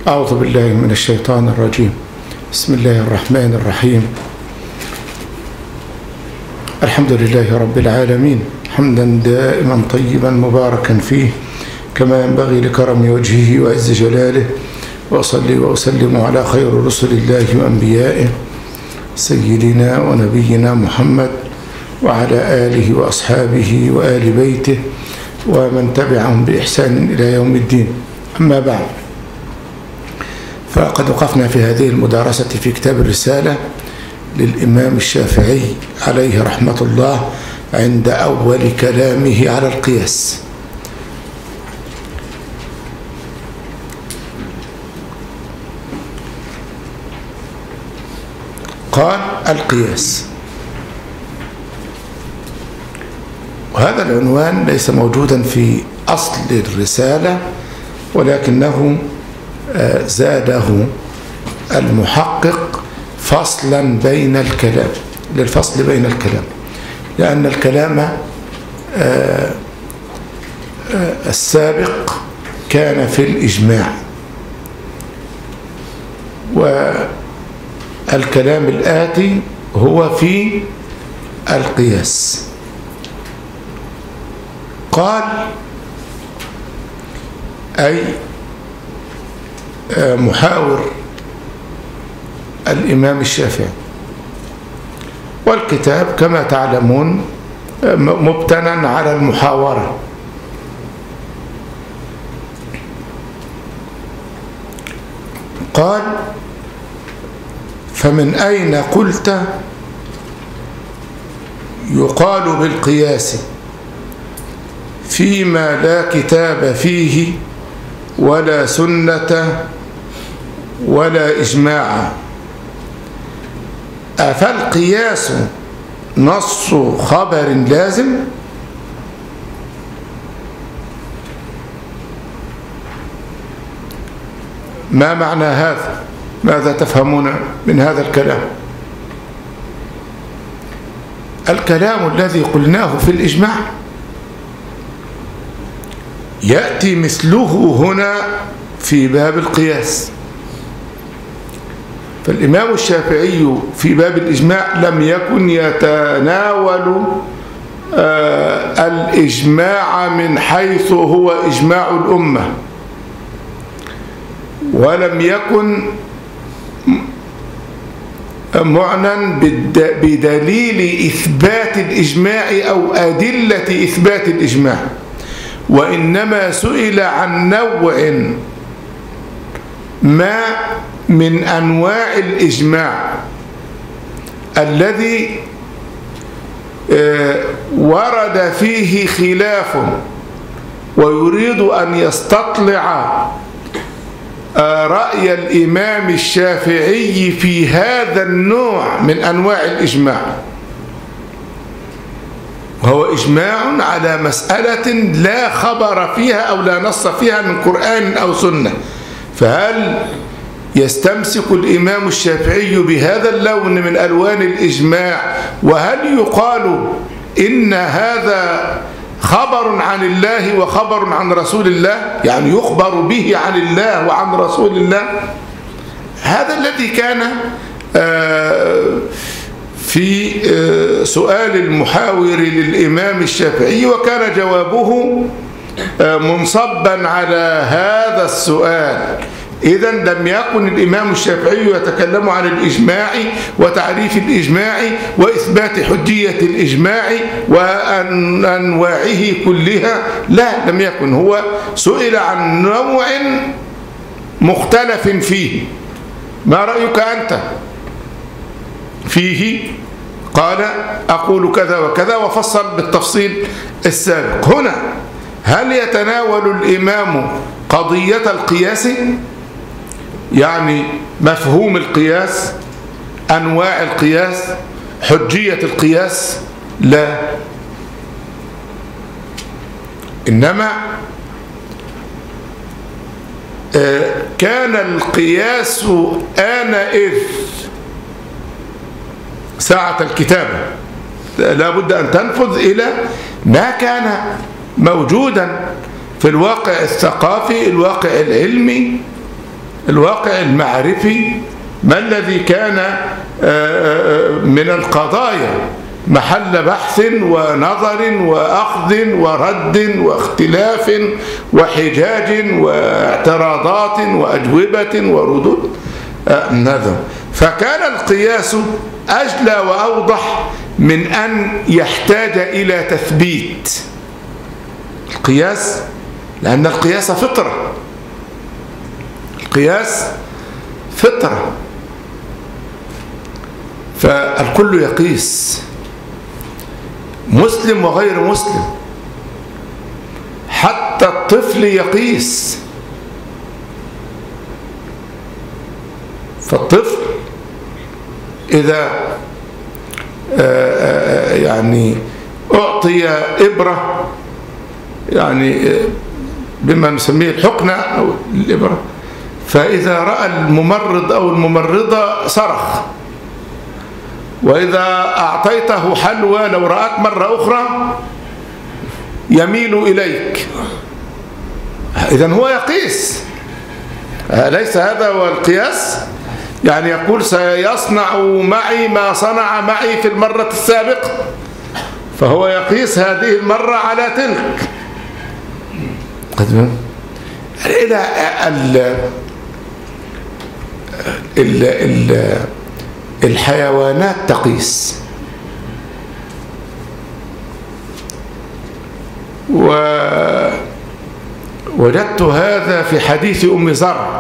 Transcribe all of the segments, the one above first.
أعوذ بالله من الشيطان الرجيم. بسم الله الرحمن الرحيم. الحمد لله رب العالمين، حمدا دائما طيبا مباركا فيه كما ينبغي لكرم وجهه وعز جلاله، وأصلي وأسلم على خير رسل الله وأنبيائه سيدنا ونبينا محمد وعلى آله وأصحابه وآل بيته ومن تبعهم بإحسان إلى يوم الدين. أما بعد، فقد وقفنا في هذه المدارسة في كتاب الرسالة للإمام الشافعي عليه رحمة الله عند أول كلامه على القياس. قال: القياس. وهذا العنوان ليس موجودا في أصل الرسالة، ولكنه زاده المحقق فصلا بين الكلام، للفصل بين الكلام، لأن الكلام السابق كان في الإجماع، والكلام الآتي هو في القياس. قال: أي محاور الإمام الشافعي. والكتاب كما تعلمون مبتنى على المحاورة. قال: فمن أين قلت يقال بالقياس فيما لا كتاب فيه ولا سنة ولا إجماع؟ أفالقياس نص خبر لازم؟ ما معنى هذا؟ ماذا تفهمون من هذا الكلام؟ الكلام الذي قلناه في الإجماع يأتي مثله هنا في باب القياس. فالإمام الشافعي في باب الإجماع لم يكن يتناول الإجماع من حيث هو إجماع الأمة، ولم يكن معنى بدليل إثبات الإجماع أو أدلة إثبات الإجماع، وإنما سئل عن نوع ما من أنواع الإجماع الذي ورد فيه خلاف، ويريد أن يستطلع رأي الإمام الشافعي في هذا النوع من أنواع الإجماع، وهو إجماع على مسألة لا خبر فيها أو لا نص فيها من قرآن أو سنة. فهل يستمسك الإمام الشافعي بهذا اللون من ألوان الإجماع؟ وهل يقال إن هذا خبر عن الله وخبر عن رسول الله، يعني يخبر به عن الله وعن رسول الله؟ هذا الذي كان في سؤال المحاور للإمام الشافعي، وكان جوابه منصبا على هذا السؤال. إذن لم يكن الإمام الشافعي يتكلم عن الإجماع وتعريف الإجماع وإثبات حجية الإجماع وأنواعه كلها، لا، لم يكن. هو سئل عن نوع مختلف فيه. ما رأيك أنت فيه؟ قال: أقول كذا وكذا، وفصل بالتفصيل السابق. هنا هل يتناول الإمام قضية القياس، يعني مفهوم القياس، أنواع القياس، حجية القياس؟ لا، إنما كان القياس آنئذ ساعة الكتابة لا بد أن تنفذ إلى ما كان موجودا في الواقع الثقافي، الواقع العلمي، الواقع المعرفي ما الذي كان من القضايا محل بحث ونظر وأخذ ورد واختلاف وحجاج واعتراضات وأجوبة وردود نظر. فكان القياس أجلى وأوضح من أن يحتاج إلى تثبيت القياس، لأن القياس فطرة، القياس فطرة، فالكل يقيس، مسلم وغير مسلم، حتى الطفل يقيس. فالطفل إذا يعني أعطي إبرة، يعني بما نسميه الحقنة أو الإبرة، فإذا رأى الممرض أو الممرضة صرخ، وإذا أعطيته حلوى لو رأت مرة أخرى يميل إليك. إذن هو يقيس، ليس هذا هو القياس؟ يعني يقول سيصنع معي ما صنع معي في المرة السابقة، فهو يقيس هذه المرة على تلك. الحيوانات تقيس، ووجدت هذا في حديث أم زرع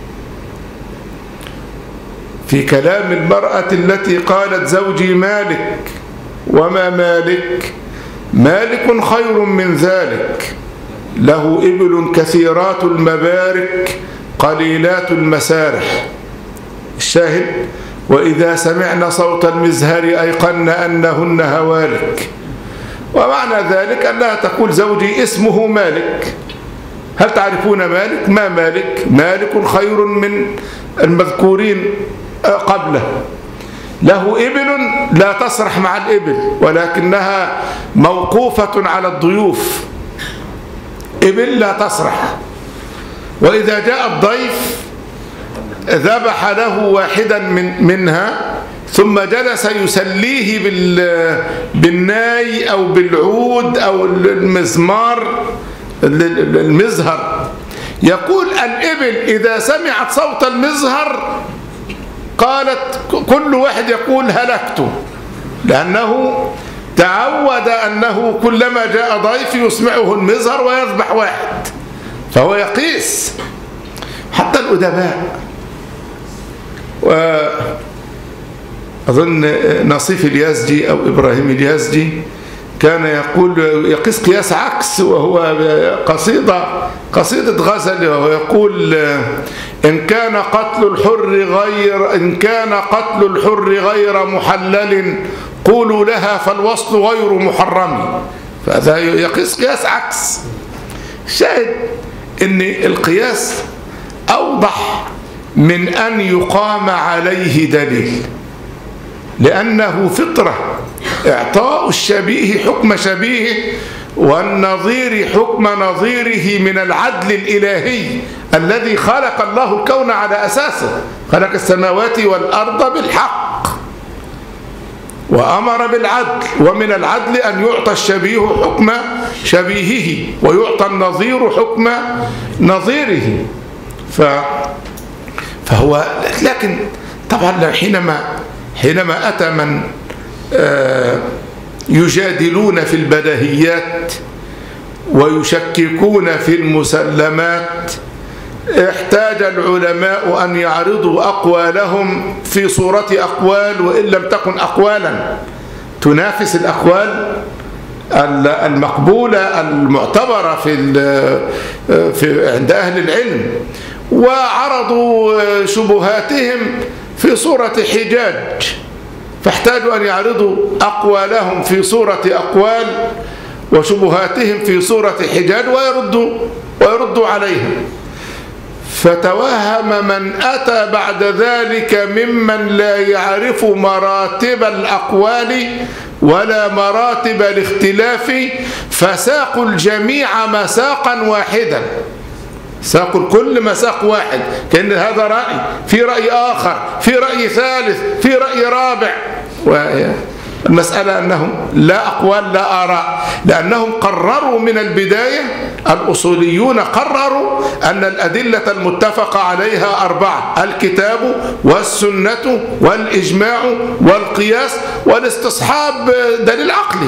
في كلام المرأة التي قالت زوجي مالك. وما مالك؟ مالك خير من ذلك، له إبل كثيرات المبارك قليلات المسارح. الشاهد: وإذا سمعنا صوت المزهر أيقن أنهن هوالك. ومعنى ذلك أنها تقول زوجي اسمه مالك. هل تعرفون مالك؟ ما مالك؟ مالك خير من المذكورين قبله. له إبل لا تسرح مع الإبل، ولكنها موقوفة على الضيوف، إبل لا تسرح. وإذا جاء الضيف ذبح له واحدا منها، ثم جلس يسليه بالناي أو بالعود أو المزمار المزهر. يقول الإبل إذا سمعت صوت المزهر قالت كل واحد يقول هلكت، لأنه تعود أنه كلما جاء ضيف يسمعه المزهر ويذبح واحد، فهو يقيس. حتى الأدباء، وأظن نصيف اليزجي أو إبراهيم اليزجي كان يقول يقيس قياس عكس، وهو قصيدة غزل، وهو يقول إن كان قتل الحر غير محلل قولوا لها فالوصل غير محرم. فهذا يقيس قياس عكس. الشاهد إن القياس أوضح من أن يقام عليه دليل، لأنه فطرة، إعطاء الشبيه حكم شبيهه والنظير حكم نظيره من العدل الإلهي الذي خلق الله الكون على أساسه. خلق السماوات والأرض بالحق وأمر بالعدل، ومن العدل أن يعطى الشبيه حكم شبيهه ويعطى النظير حكم نظيره. فهو لكن طبعا حينما أتى من يجادلون في البديهيات ويشككون في المسلمات، احتاج العلماء أن يعرضوا أقوالهم في صورة أقوال، وإن لم تكن أقوالا تنافس الأقوال المقبولة المعتبرة عند أهل العلم، وعرضوا شبهاتهم في صورة حجاج، فاحتاجوا أن يعرضوا أقوالهم في صورة أقوال وشبهاتهم في صورة حجاج ويردوا عليهم. فتوهم من أتى بعد ذلك ممن لا يعرف مراتب الأقوال ولا مراتب الاختلاف، فساقوا الجميع مساقا واحدا، ساقوا الكل مساق واحد، كأن هذا رأي، في رأي آخر، في رأي ثالث، في رأي رابع. المسألة أنهم لا أقوال لا آراء، لأنهم قرروا من البداية، الأصوليون قرروا أن الأدلة المتفق عليها 4: الكتاب والسنة والإجماع والقياس والاستصحاب دليل عقلي.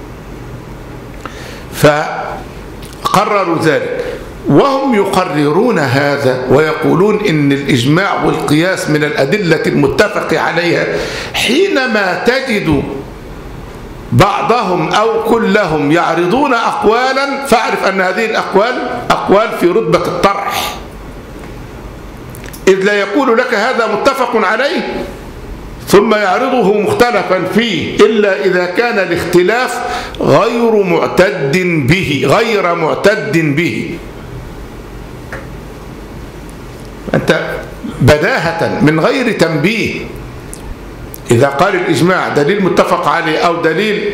فقرروا ذلك، وهم يقررون هذا ويقولون إن الإجماع والقياس من الأدلة المتفق عليها. حينما تجد بعضهم أو كلهم يعرضون أقوالا، فاعرف أن هذه الأقوال أقوال في رتبة الطرح، إذ لا يقول لك هذا متفق عليه ثم يعرضه مختلفا فيه إلا إذا كان الاختلاف غير معتد به. أنت بداهة من غير تنبيه، إذا قال الإجماع دليل متفق عليه أو دليل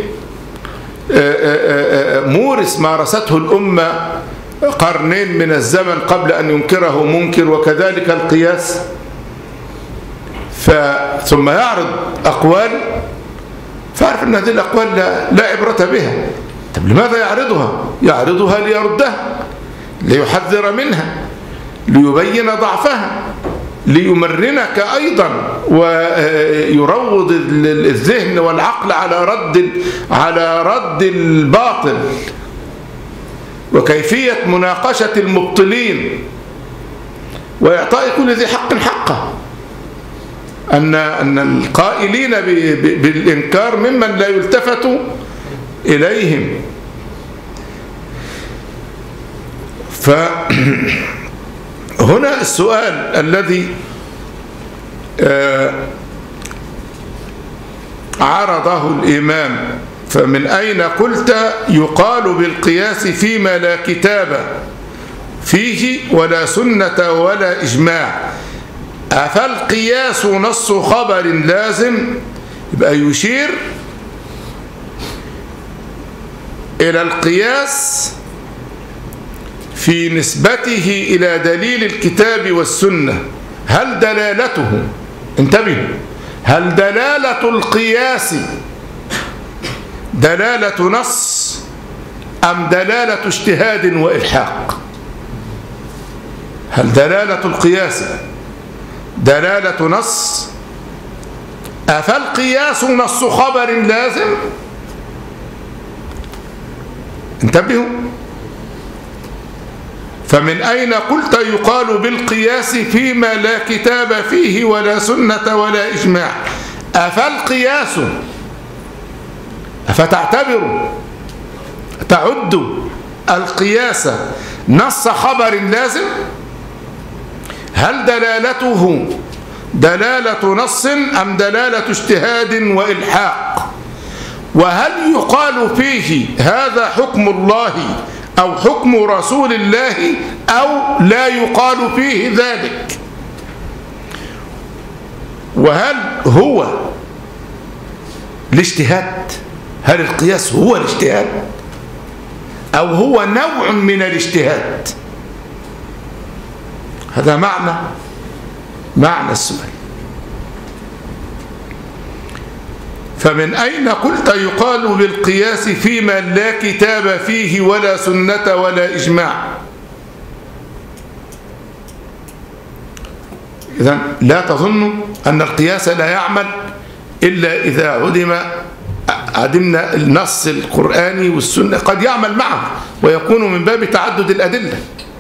مورس مارسته الأمة قرنين من الزمن قبل أن ينكره منكر، وكذلك القياس، ثم يعرض أقوال، فاعرف أن هذه الأقوال لا عبرة بها. طب لماذا يعرضها؟ يعرضها ليردها، ليحذر منها، ليبين ضعفها، ليمرنك أيضا ويروض الذهن والعقل على رد الباطل وكيفية مناقشة المبطلين وإعطاء كل ذي حق حقه. أن القائلين بالإنكار ممن لا يلتفت إليهم. فهنا السؤال الذي عرضه الإمام: فمن أين قلت يقال بالقياس فيما لا كتاب فيه ولا سنة ولا إجماع؟ أفالقياس نص خبر لازم؟ يبقى يشير إلى القياس في نسبته إلى دليل الكتاب والسنة. هل دلالته، انتبهوا، هل دلالة القياس دلالة نص أم دلالة اجتهاد وإلحاق؟ هل دلالة القياس دلالة نص؟ أفالقياس نص خبر لازم؟ انتبهوا. فمن أين قلت يقال بالقياس فيما لا كتاب فيه ولا سنة ولا إجماع؟ أفالقياس، أفتعتبر تعد القياس نص خبر لازم؟ هل دلالته دلالة نص أم دلالة اجتهاد وإلحاق؟ وهل يقال فيه هذا حكم الله أو حكم رسول الله أو لا يقال فيه ذلك؟ وهل هو الاجتهاد؟ هل القياس هو الاجتهاد أو هو نوع من الاجتهاد؟ هذا معنى السؤال. فمن أين قلت يقال بالقياس فيما لا كتاب فيه ولا سنة ولا إجماع؟ إذن لا تظنوا أن القياس لا يعمل إلا إذا عدمنا النص القرآني والسنة. قد يعمل معه ويكون من باب تعدد الأدلة،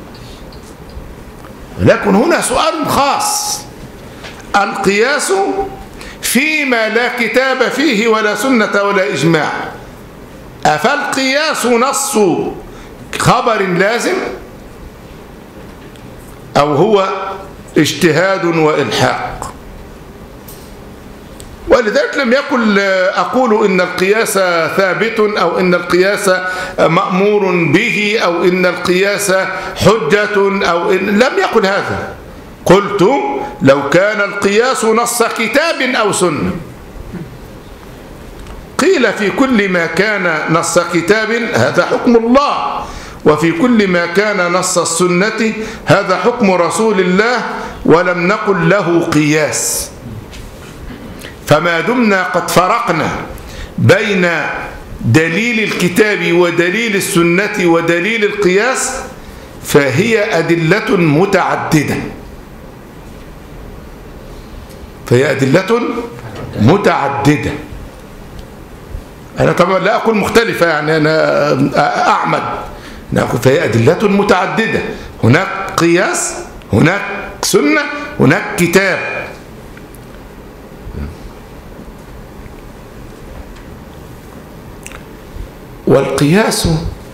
لكن هنا سؤال خاص: القياس فيما لا كتاب فيه ولا سنة ولا إجماع، أفالقياس نص خبر لازم أو هو اجتهاد وإلحاق؟ ولذلك لم يكن أقول إن القياس ثابت أو إن القياس مأمور به أو إن القياس حجة أو لم يكن هذا. قلت لو كان القياس نص كتاب أو سنة، قيل في كل ما كان نص كتاب هذا حكم الله، وفي كل ما كان نص السنة هذا حكم رسول الله ولم نقل له قياس. فما دمنا قد فرقنا بين دليل الكتاب ودليل السنة ودليل القياس فهي أدلة متعددة. فهي أدلة متعددة. أنا طبعا لا أقول مختلفة، يعني أنا أعمد، فهي أدلة متعددة. هناك قياس، هناك سنة، هناك كتاب. والقياس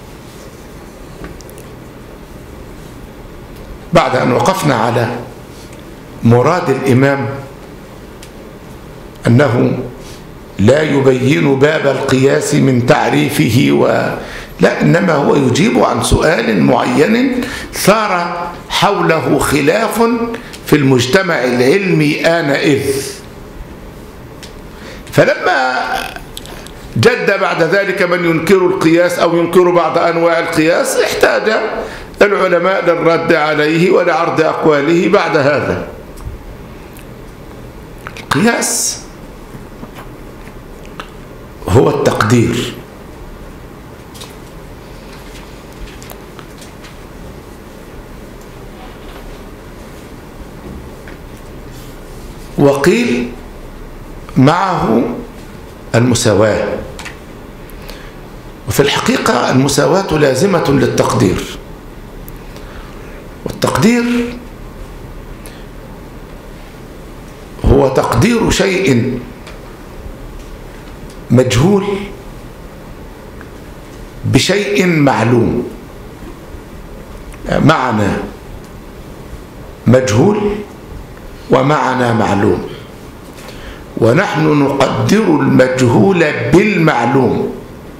بعد أن وقفنا على مراد الإمام أنه لا يبين باب القياس من تعريفه لا، إنما هو يجيب عن سؤال معين ثار حوله خلاف في المجتمع العلمي آنئذ. فلما جد بعد ذلك من ينكر القياس أو ينكر بعض أنواع القياس احتاج العلماء للرد عليه ولعرض أقواله بعد هذا. القياس هو التقدير. وقيل معه المساواة، وفي الحقيقة المساواة لازمة للتقدير. والتقدير هو تقدير شيء مجهول بشيء معلوم. معنى مجهول ومعنى معلوم، ونحن نقدر المجهول بالمعلوم،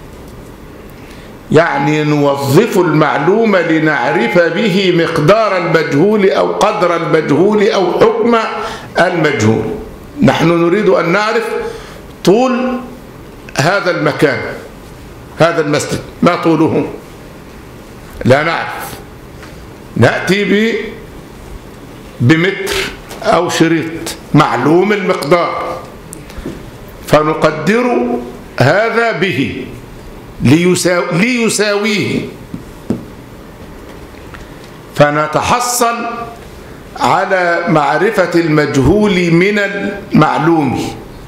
يعني نوظف المعلوم لنعرف به مقدار المجهول أو قدر المجهول أو حكم المجهول. نحن نريد أن نعرف طول هذا المكان، هذا المسجد ما طوله؟ لا نعرف. نأتي بمتر أو شريط معلوم المقدار، فنقدر هذا به ليساويه، فنتحصل على معرفة المجهول من المعلوم.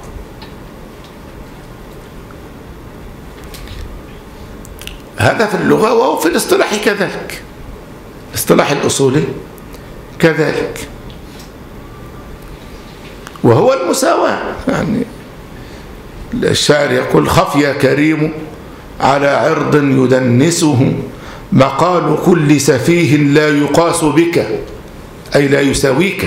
هذا في اللغة، وهو في الاصطلاح كذلك، الاصطلاح الأصولي كذلك، وهو المساواة. يعني الشاعر يقول: خفي كريم على عرض يدنسه، مقال كل سفيه لا يقاس بك، أي لا يساويك.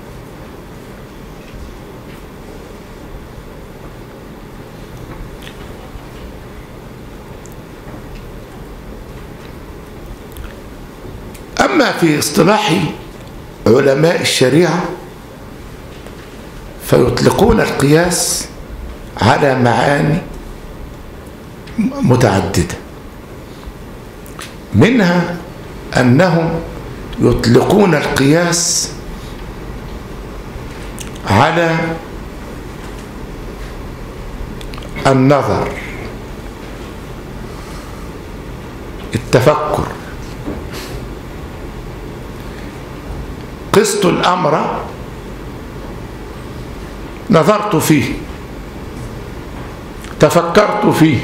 أما في اصطلاح علماء الشريعة فيطلقون القياس على معاني متعددة، منها أنهم يطلقون القياس على النظر، التفكر. قست الأمر، نظرت فيه، تفكرت فيه،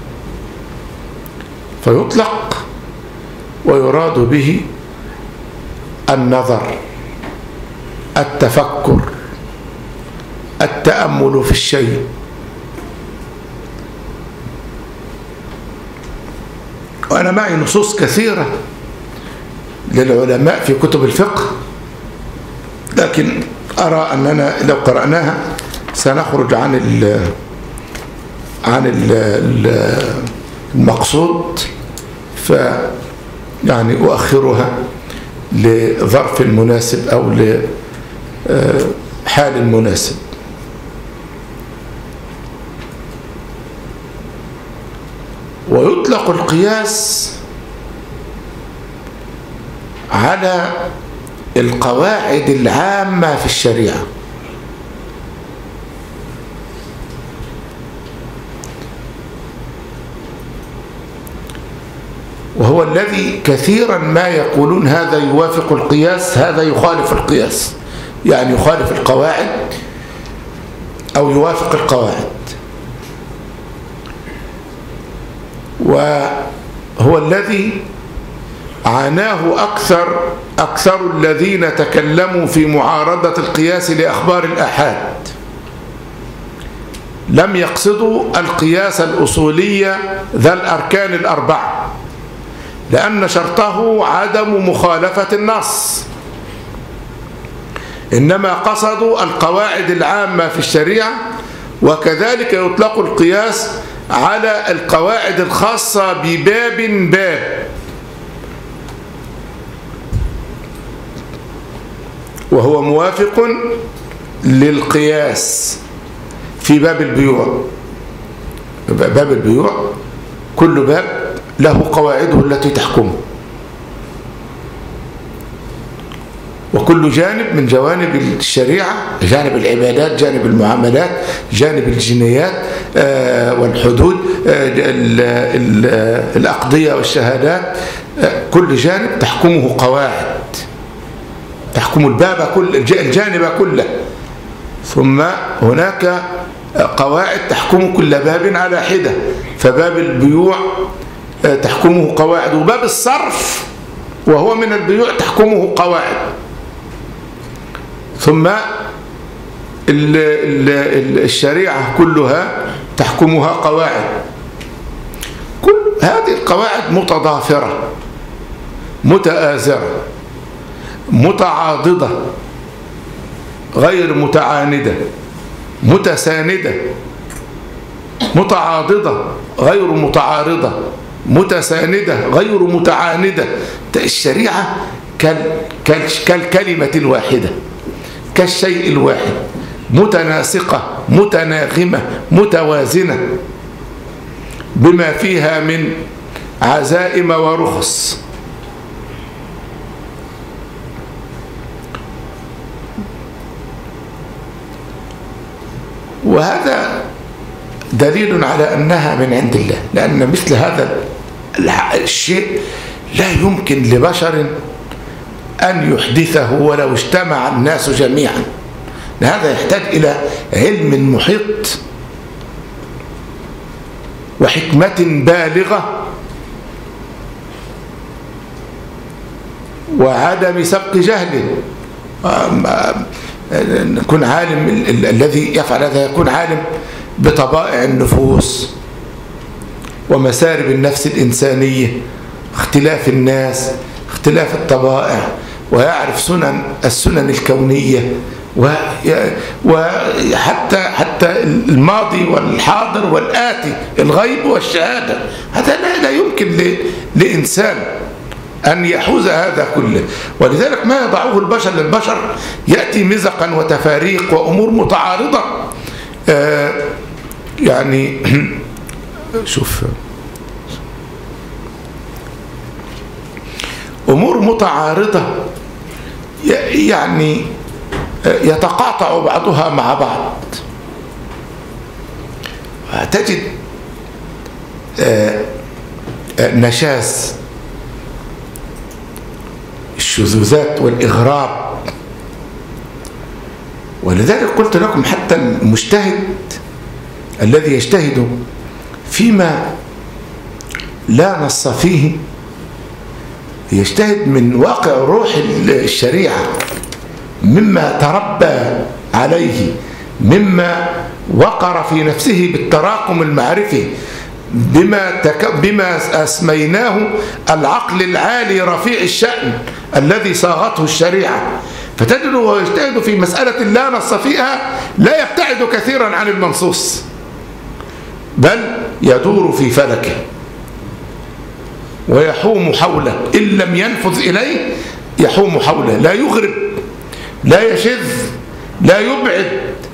فيطلق ويراد به النظر، التفكر، التأمل في الشيء. وأنا معي نصوص كثيرة للعلماء في كتب الفقه، لكن أرى أننا لو قرأناها سنخرج عن المقصود، يعني أؤخرها لظرف مناسب أو لحال مناسب. ويطلق القياس على القواعد العامة في الشريعة. وهو الذي كثيرا ما يقولون هذا يوافق القياس، هذا يخالف القياس، يعني يخالف القواعد أو يوافق القواعد. وهو الذي عاناه أكثر الذين تكلموا في معارضة القياس لأخبار الآحاد. لم يقصدوا القياس الأصولي ذا الأركان الأربعة، لأن شرطه عدم مخالفة النص، إنما قصدوا القواعد العامة في الشريعة. وكذلك يطلق القياس على القواعد الخاصة بباب وهو موافق للقياس في باب البيوع. باب البيوع كل باب له قواعده التي تحكمه، وكل جانب من جوانب الشريعة، جانب العبادات، جانب المعاملات، جانب الجنايات والحدود، الأقضية والشهادات، كل جانب تحكمه قواعد تحكم الجانب كله. ثم هناك قواعد تحكم كل باب على حدة، فباب البيوع تحكمه قواعد، وباب الصرف وهو من البيوع تحكمه قواعد. ثم الشريعة كلها تحكمها قواعد. كل هذه القواعد متضافرة متآزرة متعاضدة غير متعاندة، متساندة، متعاضدة غير متعارضة، متساندة غير متعاندة. الشريعة كالكلمة الواحدة، كالشيء الواحد، متناسقة متناغمة متوازنة، بما فيها من عزائم ورخص. وهذا دليل على أنها من عند الله، لأن مثل هذا الشيء لا يمكن لبشر أن يحدثه ولو اجتمع الناس جميعا. هذا يحتاج إلى علم محيط وحكمة بالغة وعدم سبق جهل. يكون عالم، الذي يفعل هذا يكون عالم بطبائع النفوس ومسارب النفس الإنسانية، اختلاف الناس، اختلاف الطبائع، ويعرف السنن الكونية، وحتى الماضي والحاضر والآتي، الغيب والشهادة. هذا لا يمكن لإنسان أن يحوز هذا كله. ولذلك ما يضعه البشر للبشر يأتي مزقا وتفاريق وأمور متعارضة. يعني شوف، أمور متعارضة يعني يتقاطع بعضها مع بعض. تجد نشاز، الشذوذات والإغراب. ولذلك قلت لكم حتى المجتهد الذي يجتهد فيما لا نص فيه يجتهد من واقع روح الشريعة، مما تربى عليه، مما وقر في نفسه بالتراكم المعرفي، بما أسميناه العقل العالي رفيع الشأن الذي صاغته الشريعة. فتجده ويجتهد في مسألة لا نص فيها لا يبتعد كثيرا عن المنصوص، بل يدور في فلكه ويحوم حوله. إن لم ينفذ إليه يحوم حوله، لا يغرب، لا يشذ، لا يبعد،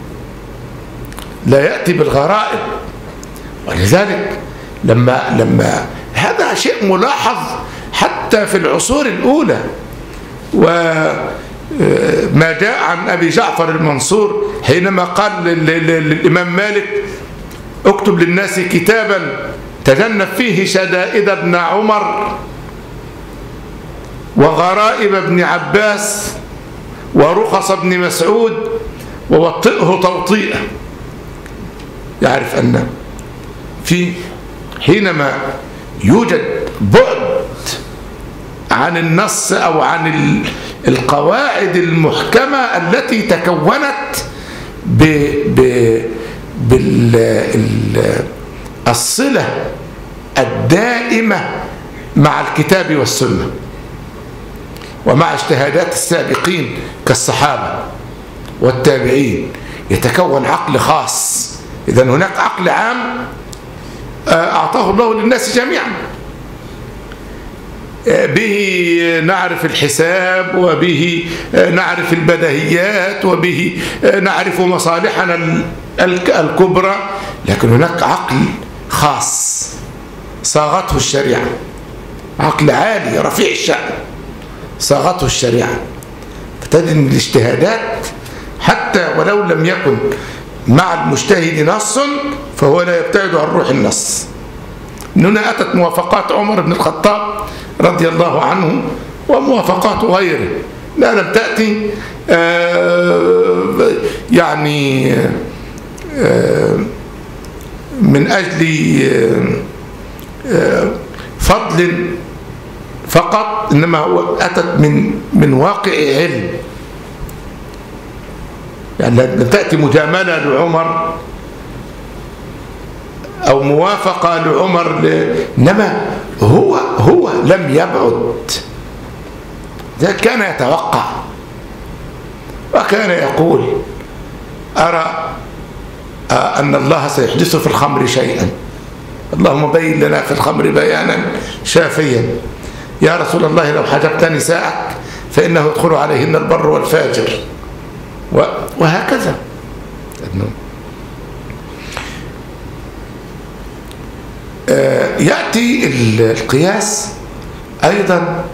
لا يأتي بالغرائب. ولذلك لما هذا شيء ملاحظ حتى في العصور الأولى، وما جاء عن أبي جعفر المنصور حينما قال للإمام مالك اكتب للناس كتابا تجنب فيه شدائد ابن عمر وغرائب ابن عباس ورخص ابن مسعود ووطئه توطيئا. يعرف أن في حينما يوجد بعد عن النص أو عن القواعد المحكمة التي تكونت بالصلة الدائمة مع الكتاب والسنة ومع اجتهادات السابقين كالصحابة والتابعين، يتكون عقل خاص. إذن هناك عقل عام أعطاه الله للناس جميعا، به نعرف الحساب، وبه نعرف البديهيات، وبه نعرف مصالحنا الكبرى. لكن هناك عقل خاص صاغته الشريعة، عقل عالي رفيع الشأن صاغته الشريعة، فتجد أن الاجتهادات حتى ولو لم يكن مع المجتهد نص فهو لا يبتعد عن روح النص. من هنا أتت موافقات عمر بن الخطاب رضي الله عنه وموافقات غيره، لا لم تأتي يعني من أجل فضل فقط، إنما هو أتت من واقع علم. يعني لم تأتي مجاملة لعمر أو موافقة لعمر إنما هو لم يبعد، ده كان يتوقع وكان يقول أرى أن الله سيحدث في الخمر شيئا، اللهم بين لنا في الخمر بيانا شافيا، يا رسول الله لو حجبت نساءك فإنه يدخل عليهن البر والفاجر، وهكذا. يأتي القياس أيضا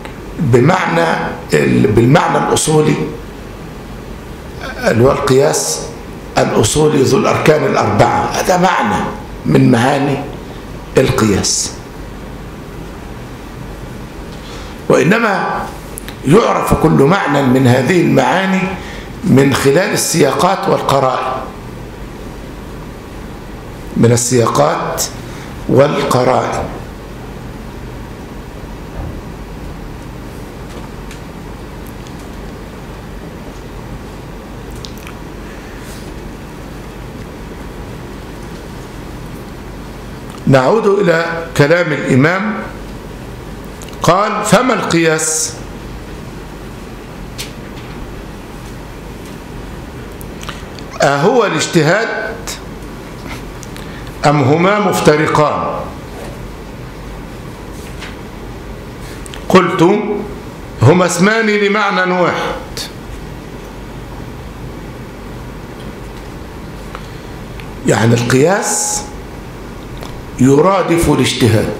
بالمعنى الأصولي، اللي هو القياس الأصولي ذو الأركان الأربعة. هذا معنى من معاني القياس، وإنما يعرف كل معنى من هذه المعاني من خلال السياقات والقرائن، من السياقات والقرائن. نعود إلى كلام الإمام. قال: فما القياس؟ أهو الاجتهاد أم هما مفترقان؟ قلت: هما اسمان لمعنى واحد. يعني القياس يرادف الاجتهاد،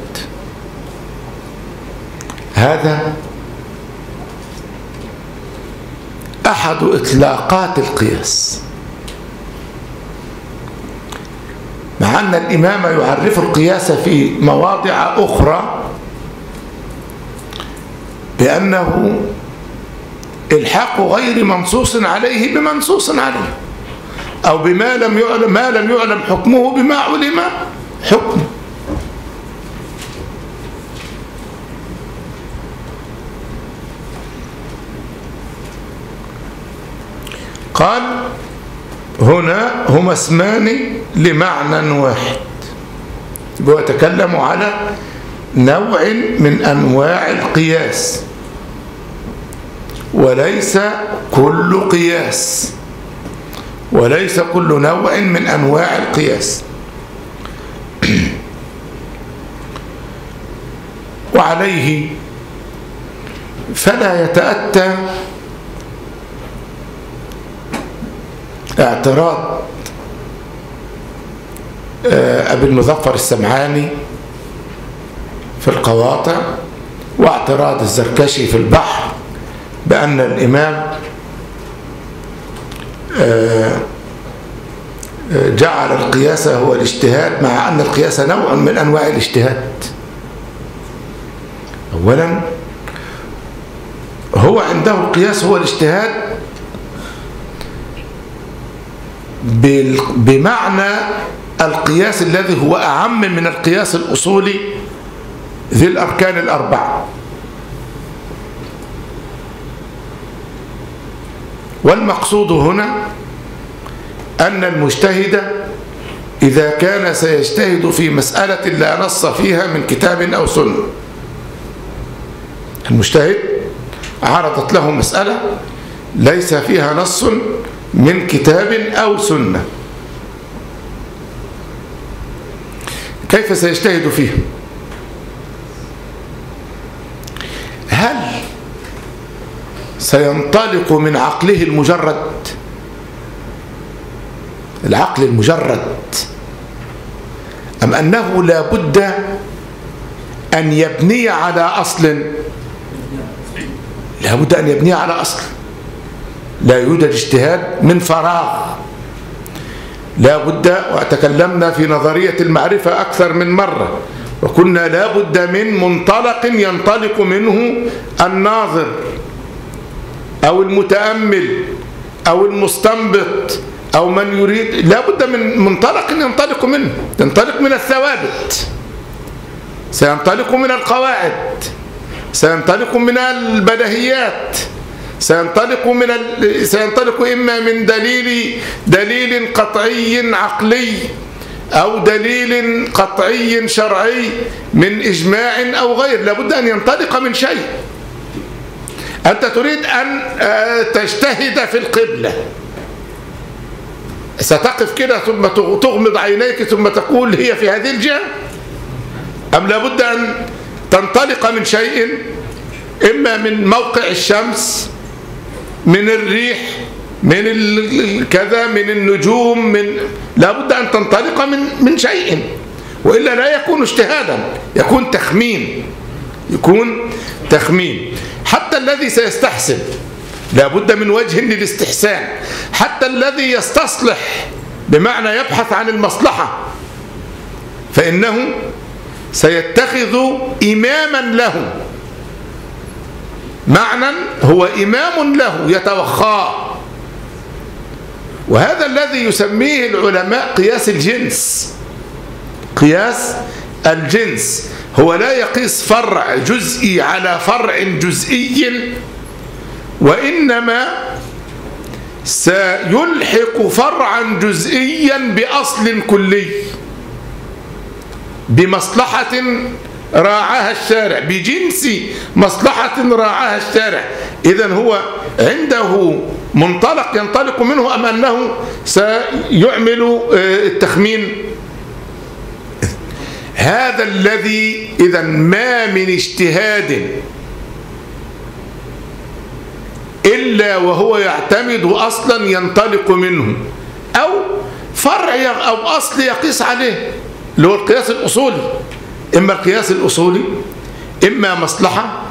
هذا أحد إطلاقات القياس، مع أن الإمام يعرف القياس في مواضع أخرى بأنه إلحاق غير منصوص عليه بمنصوص عليه، أو بما لم يعلم حكمه بما علم حكمه. قال: هنا هما اسمان لمعنى واحد. يتكلم على نوع من أنواع القياس، وليس كل قياس، وليس كل نوع من أنواع القياس. وعليه فلا يتأتى اعتراض أبي المظفر السمعاني في القواطع، واعتراض الزركشي في البحر، بأن الإمام جعل القياس هو الاجتهاد، مع أن القياس نوع من أنواع الاجتهاد. أولا هو عنده القياس هو الاجتهاد بمعنى القياس الذي هو أعم من القياس الأصولي ذي الأركان الأربعة. والمقصود هنا أن المجتهد إذا كان سيجتهد في مسألة لا نص فيها من كتاب أو سنة، المجتهد عرضت له مسألة ليس فيها نص من كتاب أو سنة، كيف سيجتهد فيها؟ هل سينطلق من عقله المجرد، العقل المجرد، أم أنه لا بد أن يبني على أصل؟ لا بد أن يبني على أصل. لا يوجد اجتهاد من فراغ، لا بد، وتكلمنا في نظرية المعرفة أكثر من مرة، وكنا لا بد من منطلق ينطلق منه الناظر أو المتأمل أو المستنبط أو من يريد، لا بد من منطلق ينطلق منه، ينطلق من الثوابت، سينطلق من القواعد، سينطلق من البديهيات، سينطلق إما من دليل قطعي عقلي أو دليل قطعي شرعي من إجماع أو غير، لابد أن ينطلق من شيء. أنت تريد أن تجتهد في القبلة، ستقف كده ثم تغمض عينيك ثم تقول هي في هذه الجهة، أم لابد أن تنطلق من شيء، إما من موقع الشمس، من الريح، من كذا، من النجوم، لابد أن تنطلق من شيء، وإلا لا يكون اجتهادا، يكون تخمين. حتى الذي سيستحسن لابد من وجه للاستحسان، حتى الذي يستصلح بمعنى يبحث عن المصلحة فإنه سيتخذ إماما له، معنى هو إمام له يتوخاه، وهذا الذي يسميه العلماء قياس الجنس. قياس الجنس هو لا يقيس فرع جزئي على فرع جزئي، وإنما سيلحق فرعا جزئيا بأصل كلي، بمصلحة راعاها الشارع، بجنس مصلحة راعاها الشارع. إذن هو عنده منطلق ينطلق منه، أم أنه سيعمل التخمين؟ هذا الذي إذن ما من اجتهاد إلا وهو يعتمد أصلا ينطلق منه، أو فرع أو أصل يقيس عليه، اللي هو القياس الأصولي. إما القياس الأصولي، إما مصلحة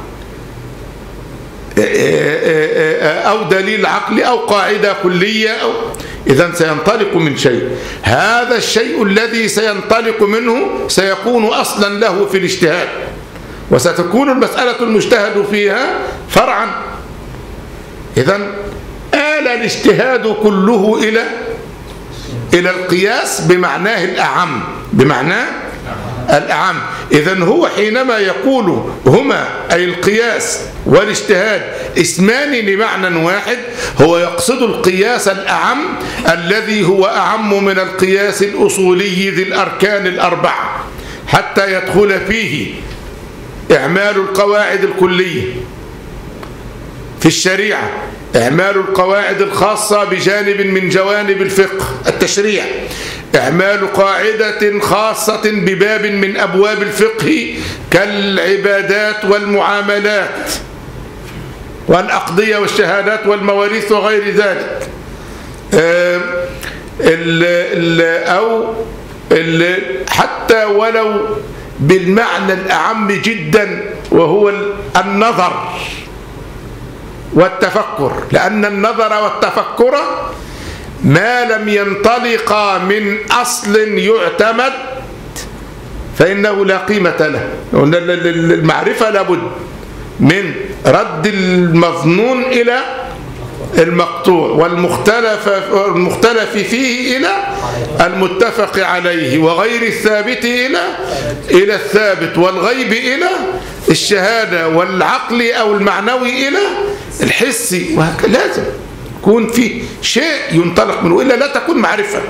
أو دليل عقلي أو قاعدة كلية، إذن سينطلق من شيء، هذا الشيء الذي سينطلق منه سيكون أصلا له في الاجتهاد، وستكون المسألة المجتهد فيها فرعا. إذن آل الاجتهاد كله إلى القياس بمعناه الأعم، إذن هو حينما يقول هما أي القياس والاجتهاد اسمان لمعنى واحد، هو يقصد القياس الأعم الذي هو أعم من القياس الأصولي ذي الأركان الأربعة، حتى يدخل فيه إعمال القواعد الكلية في الشريعة، إعمال القواعد الخاصة بجانب من جوانب الفقه التشريع، إعمال قاعدة خاصة بباب من أبواب الفقه كالعبادات والمعاملات والأقضية والشهادات والمواريث وغير ذلك، حتى ولو بالمعنى الأعم جدا وهو النظر، والتفكر، لأن النظر والتفكر ما لم ينطلقا من أصل يعتمد فإنه لا قيمة له. المعرفة لابد من رد المظنون إلى المقطوع، والمختلف فيه إلى المتفق عليه، وغير الثابت إلى الثابت، والغيب إلى الشهادة، والعقل أو المعنوي إلى الحسي، وهكذا. لازم يكون في شيء ينطلق منه، إلا لا تكون معرفة.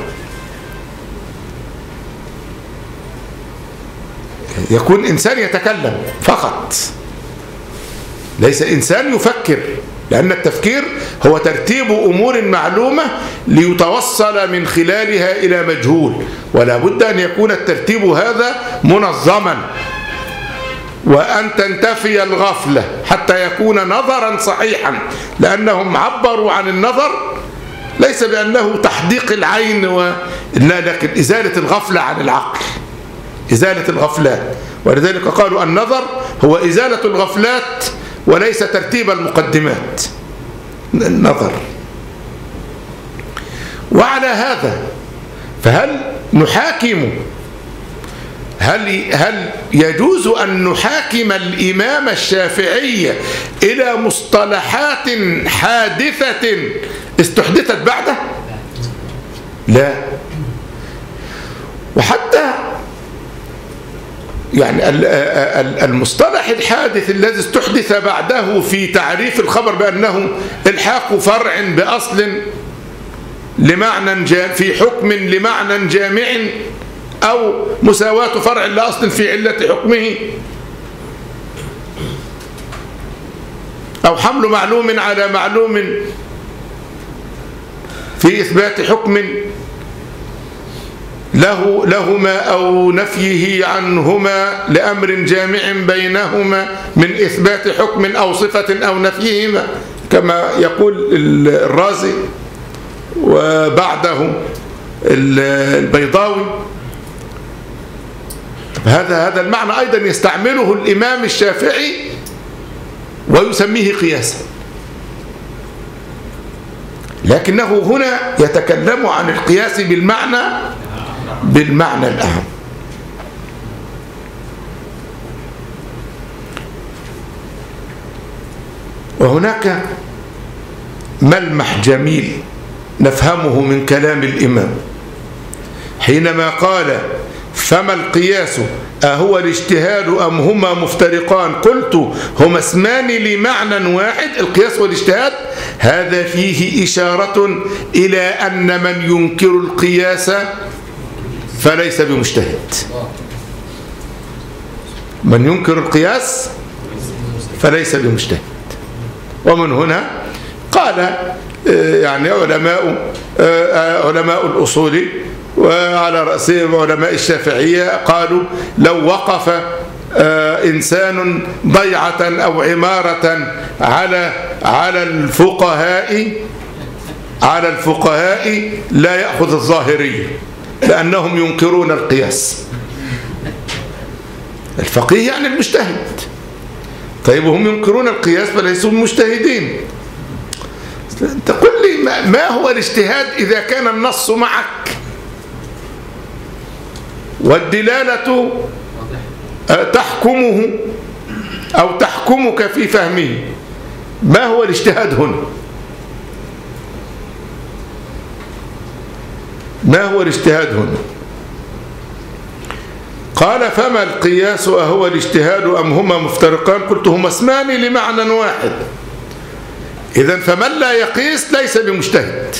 يكون إنسان يتكلم فقط، ليس إنسان يفكر، لأن التفكير هو ترتيب أمور معلومة ليتوصل من خلالها إلى مجهول، ولا بد أن يكون الترتيب هذا منظما، وأن تنتفي الغفلة حتى يكون نظرا صحيحا، لأنهم عبروا عن النظر ليس بأنه تحديق العين لا، لكن إزالة الغفلة عن العقل، إزالة الغفلات. ولذلك قالوا النظر هو إزالة الغفلات وليس ترتيب المقدمات، النظر. وعلى هذا فهل نحاكم، هل يجوز أن نحاكم الإمام الشافعي إلى مصطلحات حادثة استحدثت بعده؟ لا. وحتى يعني المصطلح الحادث الذي استحدث بعده في تعريف الخبر بأنه الحاق فرع بأصل لمعنى في حكم لمعنى جامع، أو مساواة فرع لأصل في علة حكمه، أو حمل معلوم على معلوم في إثبات حكم لهما، أو نفيه عنهما لأمر جامع بينهما من إثبات حكم أو صفة أو نفيهما، كما يقول الرازي وبعده البيضاوي. هذا المعنى أيضا يستعمله الإمام الشافعي ويسميه قياسا، لكنه هنا يتكلم عن القياس بالمعنى الأهم. وهناك ملمح جميل نفهمه من كلام الإمام حينما قال: فما القياس أهو الاجتهاد أم هما مفترقان؟ قلت هما اسمان لمعنى واحد. القياس والاجتهاد هذا فيه إشارة إلى أن من ينكر القياس فليس بمجتهد. من ينكر القياس فليس بمجتهد. ومن هنا قال يعني علماء الأصول وعلى رأسهم علماء الشافعية قالوا: لو وقف إنسان ضيعة أو عمارة على الفقهاء لا يأخذ الظاهرية، لأنهم ينكرون القياس. الفقيه يعني المجتهد. طيب وهم ينكرون القياس فليسوا مجتهدين. تقول لي ما هو الاجتهاد إذا كان النص معك والدلالة تحكمه أو تحكمك في فهمه؟ ما هو الاجتهاد هنا؟ ما هو الاجتهاد هنا؟ قال: فما القياس أهو الاجتهاد أم هما مفترقان؟ قلت هما اسمان لمعنى واحد. إذن فمن لا يقيس ليس بمجتهد.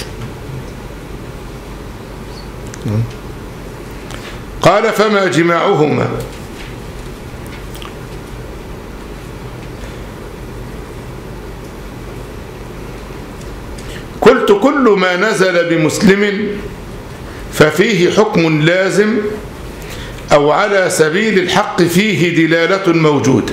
قال: فما جماعهما؟ قلت كل ما نزل بمسلم ففيه حكم لازم أو على سبيل الحق فيه دلالة موجودة.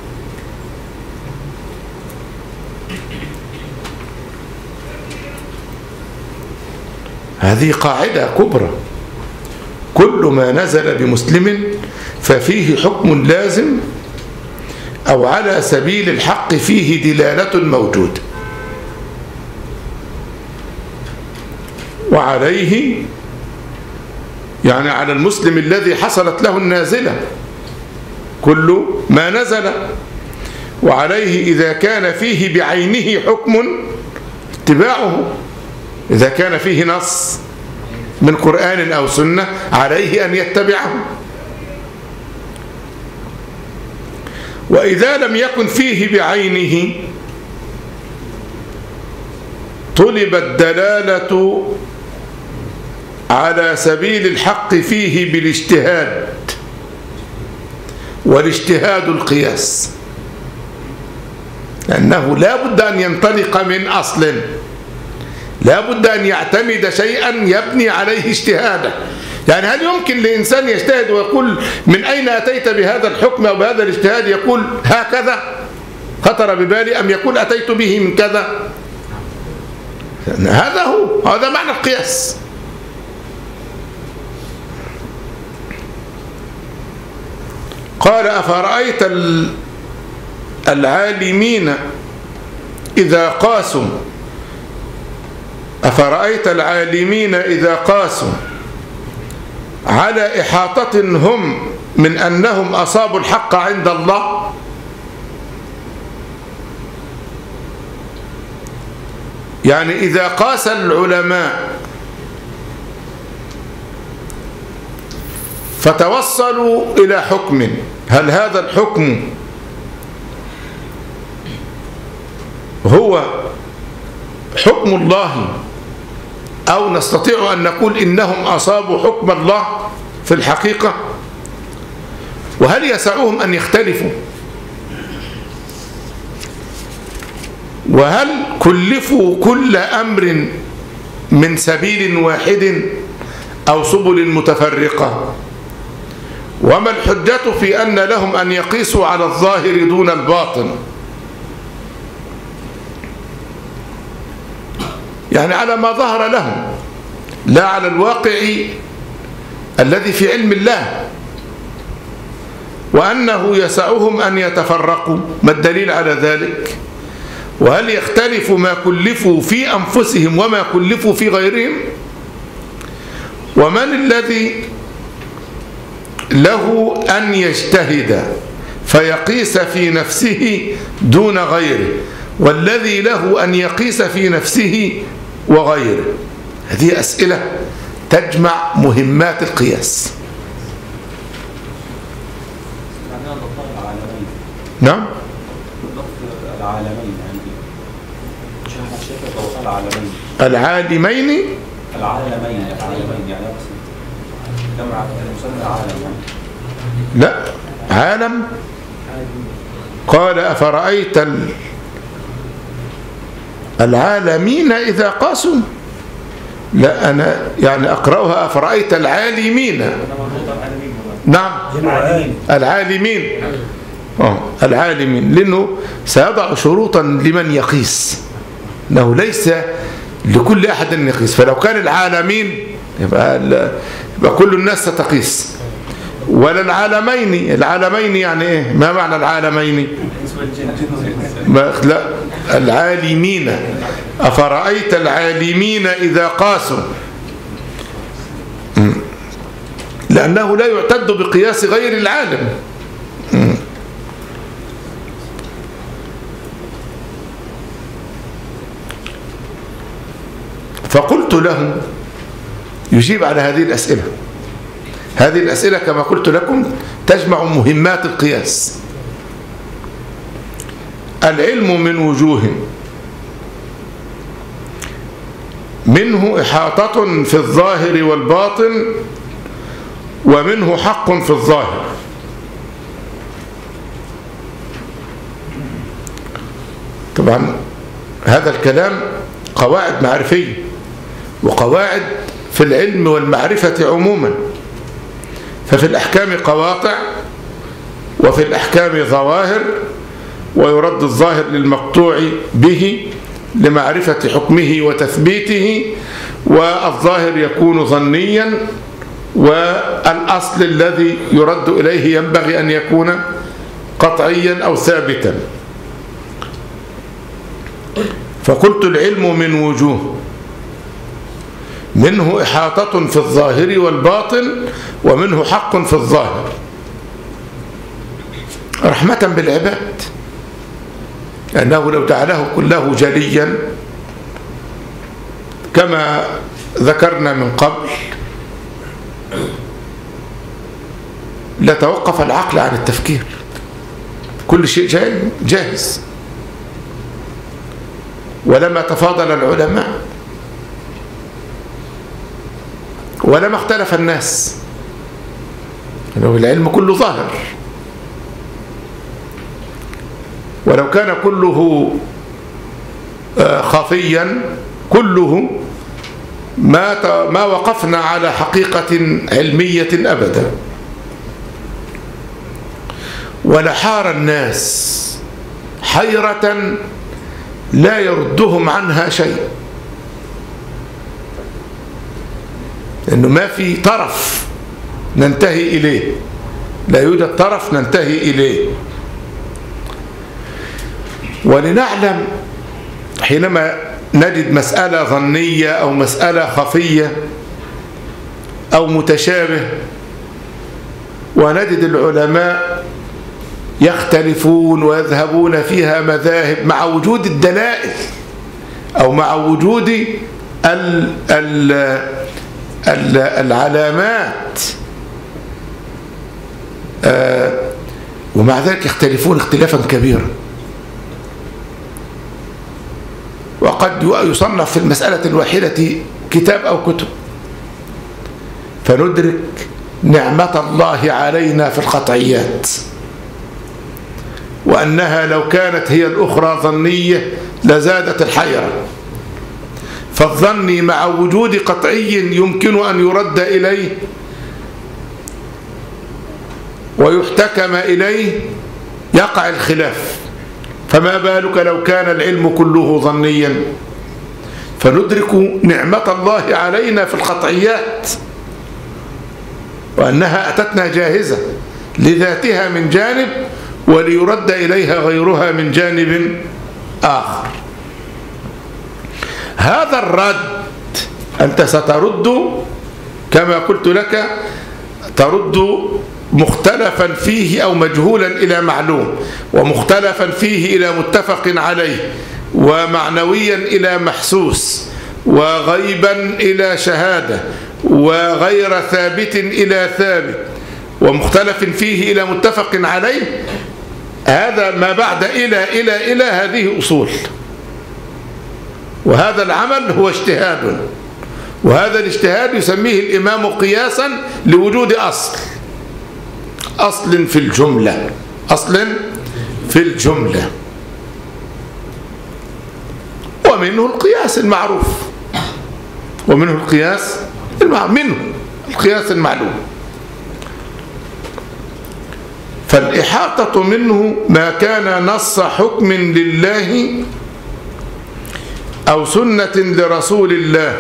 هذه قاعدة كبرى. كل ما نزل بمسلم ففيه حكم لازم أو على سبيل الحق فيه دلالة موجودة. وعليه يعني على المسلم الذي حصلت له النازلة كل ما نزل، وعليه إذا كان فيه بعينه حكم اتباعه، إذا كان فيه نص من قرآن أو سنة عليه أن يتبعه. وإذا لم يكن فيه بعينه طلب الدلالة على سبيل الحق فيه بالاجتهاد، والاجتهاد القياس، لأنه لا بد أن ينطلق من أصل، لا بد أن يعتمد شيئا يبني عليه اجتهاده. يعني هل يمكن لإنسان يجتهد ويقول من أين أتيت بهذا الحكم أو بهذا الاجتهاد، يقول هكذا خطر ببالي، أم يقول أتيت به من كذا؟ هذا معنى القياس. قال أفرأيت العالمين إذا قاسوا، أفرأيت العالمين إذا قاسوا على إحاطة هم من أنهم أصابوا الحق عند الله. يعني إذا قاس العلماء فتوصلوا إلى حكم، هل هذا الحكم هو حكم الله، أو نستطيع أن نقول إنهم أصابوا حكم الله في الحقيقة؟ وهل يسعهم أن يختلفوا؟ وهل كلفوا كل أمر من سبيل واحد أو سبل متفرقة؟ وما الحجة في أن لهم أن يقيسوا على الظاهر دون الباطن؟ يعني على ما ظهر لهم، لا على الواقع الذي في علم الله، وأنه يسعهم أن يتفرقوا. ما الدليل على ذلك؟ وهل يختلف ما كلفوا في أنفسهم وما كلفوا في غيرهم؟ ومن الذي له أن يجتهد فيقيس في نفسه دون غيره، والذي له أن يقيس في نفسه وغيره؟ هذه أسئلة تجمع مهمات القياس. نعم، العالمين يعني جمع المسمى عالم. لا، عالم. قال أفرأيت العالمين إذا قاسوا. لا، أنا يعني أقرأها أفرأيت العالمين. نعم، العالمين. العالمين، لأنه سيضع شروطا لمن يقيس، أنه ليس لكل أحد أن يقيس. فلو كان العالمين يبقى كل الناس ستقيس. ولا العالمين يعني إيه؟ ما معنى العالمين؟ لا، العالمين. أفرأيت العالمين إذا قاسوا، لأنه لا يعتد بقياس غير العالم. فقلت له يجيب على هذه الأسئلة. هذه الأسئلة كما قلت لكم تجمع مهمات القياس. العلم من وجوه، منه إحاطة في الظاهر والباطن، ومنه حق في الظاهر. طبعا هذا الكلام قواعد معرفية وقواعد في العلم والمعرفة عموما. ففي الأحكام قواطع، وفي الأحكام ظواهر، ويرد الظاهر للمقطوع به لمعرفة حكمه وتثبيته، والظاهر يكون ظنيا، والأصل الذي يرد إليه ينبغي أن يكون قطعيا أو ثابتا. فقلت العلم من وجوه، منه إحاطة في الظاهر والباطن، ومنه حق في الظاهر رحمة بالعباد، لأنه لو جعله كله جليا كما ذكرنا من قبل لتوقف العقل عن التفكير، كل شيء جاهز، ولما تفاضل العلماء ولما اختلف الناس، لأنه العلم كله ظاهر، ولو كان كله خفيا كله ما وقفنا على حقيقة علمية أبدا، ولحار الناس حيرة لا يردهم عنها شيء، لأنه ما في طرف ننتهي إليه، لا يوجد طرف ننتهي إليه. ولنعلم حينما نجد مسألة ظنية أو مسألة خفية أو متشابه، ونجد العلماء يختلفون ويذهبون فيها مذاهب مع وجود الدلائل أو مع وجود العلامات، ومع ذلك يختلفون اختلافا كبيرا، وقد يصنف في المسألة الواحدة كتاب أو كتب، فندرك نعمة الله علينا في القطعيات، وأنها لو كانت هي الأخرى ظنية لزادت الحيرة، فالظن مع وجود قطعي يمكن أن يرد إليه ويحتكم إليه يقع الخلاف، فما بالك لو كان العلم كله ظنيا؟ فندرك نعمة الله علينا في القطعيات، وأنها أتتنا جاهزة لذاتها من جانب وليرد إليها غيرها من جانب آخر. هذا الرد أنت سترد كما قلت لك، ترد مختلفا فيه أو مجهولا إلى معلوم، ومختلفا فيه إلى متفق عليه، ومعنويا إلى محسوس، وغيبا إلى شهادة، وغير ثابت إلى ثابت، ومختلف فيه إلى متفق عليه. هذا ما بعد إلى هذه أصول، وهذا العمل هو اجتهاد، وهذا الاجتهاد يسميه الإمام قياسا لوجود أصل في الجملة، أصل في الجملة، ومنه القياس المعروف، ومنه القياس المعلوم. فالإحاطة منه ما كان نص حكم لله أو سنة لرسول الله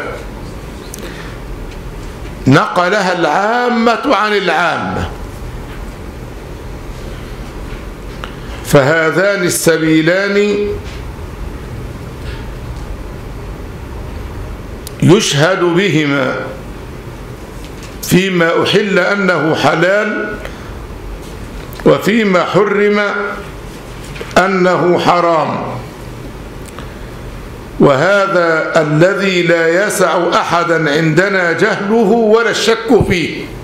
نقلها العامة عن العامة، فهذان السبيلان يشهد بهما فيما أحل أنه حلال، وفيما حرم أنه حرام، وهذا الذي لا يسع أحدا عندنا جهله ولا الشك فيه.